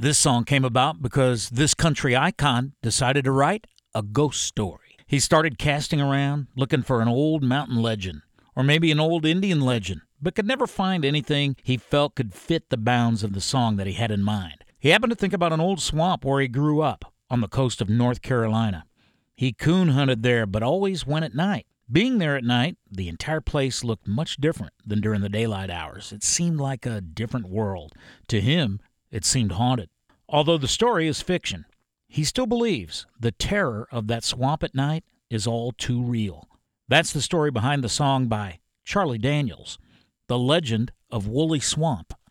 This song came about because this country icon decided to write a ghost story. He started casting around, looking for an old mountain legend, or maybe an old Indian legend, but could never find anything he felt could fit the bounds of the song that he had in mind. He happened to think about an old swamp where he grew up, on the coast of North Carolina. He coon hunted there, but always went at night. Being there at night, the entire place looked much different than during the daylight hours. It seemed like a different world. To him, it seemed haunted. Although the story is fiction, he still believes the terror of that swamp at night is all too real. That's the story behind the song by Charlie Daniels, The Legend of Woolly Swamp.